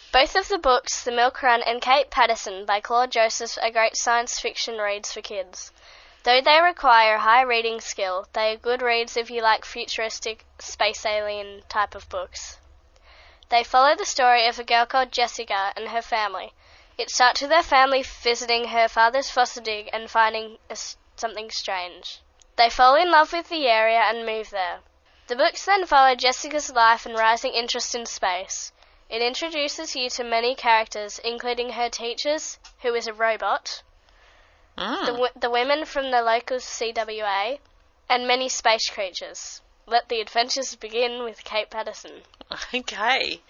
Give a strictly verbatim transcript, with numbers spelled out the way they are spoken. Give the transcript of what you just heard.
Both of the books, The Milk Run and Kate Patterson by Claude Joseph, are great science fiction reads for kids. Though they require high reading skill, they are good reads if you like futuristic, space alien type of books. They follow the story of a girl called Jessica and her family. It starts with her family visiting her father's foster dig and finding a, something strange. They fall in love with the area and move there. The books then follow Jessica's life and rising interest in space. It introduces you to many characters, including her teachers, who is a robot, mm. the, w- the women from the local C W A, and many space creatures. Let the adventures begin with Kate Patterson. Okay.